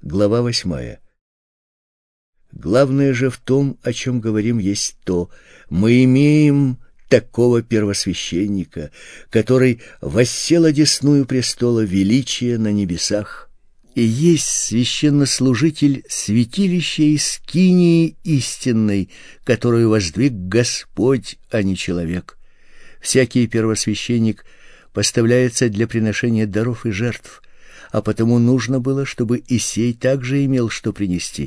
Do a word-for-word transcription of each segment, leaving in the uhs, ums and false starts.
Глава восьмая. Главное же в том, о чем говорим, есть то: мы имеем такого первосвященника, который воссел одесную престола величия на небесах, и есть священнослужитель святилища и скинии истинной, которую воздвиг Господь, а не человек. Всякий первосвященник поставляется для приношения даров и жертв, а потому нужно было, чтобы и сей также имел что принести.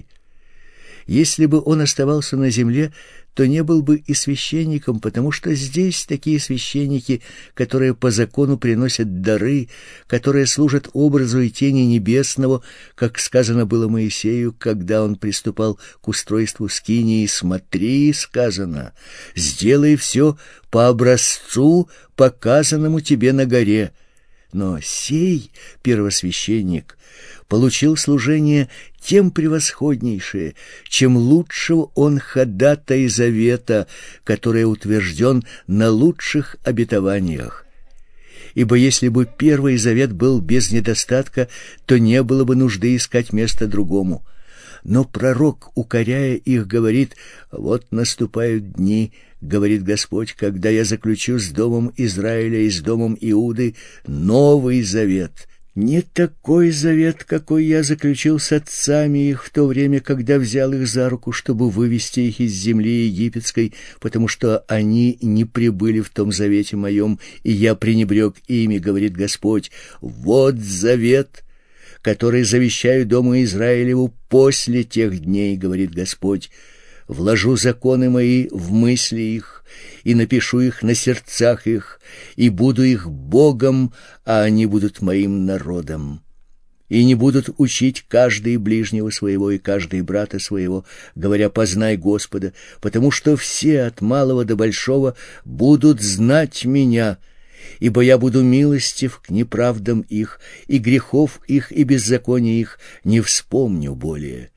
Если бы он оставался на земле, то не был бы и священником, потому что здесь такие священники, которые по закону приносят дары, которые служат образу и тени небесного, как сказано было Моисею, когда он приступал к устройству скинии: «Смотри, — сказано, — сделай все по образцу, показанному тебе на горе». Но сей первосвященник получил служение тем превосходнейшее, чем лучшего он ходатай завета, который утвержден на лучших обетованиях. Ибо если бы первый завет был без недостатка, то не было бы нужды искать место другому. Но пророк, укоряя их, говорит: «Вот наступают дни, — говорит Господь, — когда я заключу с домом Израиля и с домом Иуды новый завет, не такой завет, какой я заключил с отцами их в то время, когда взял их за руку, чтобы вывести их из земли египетской, потому что они не пребыли в том завете моем, и я пренебрег ими, — говорит Господь. Вот завет, который завещаю дому Израилеву после тех дней, — говорит Господь. Вложу законы мои в мысли их, и напишу их на сердцах их, и буду их Богом, а они будут моим народом. И не будут учить каждый ближнего своего и каждый брата своего, говоря: познай Господа, потому что все от малого до большого будут знать меня, ибо я буду милостив к неправдам их, и грехов их и беззаконий их не вспомню более».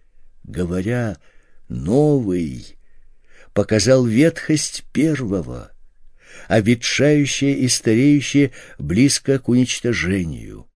Говоря «новый», показал ветхость первого, а ветшающее и стареющее близко к уничтожению.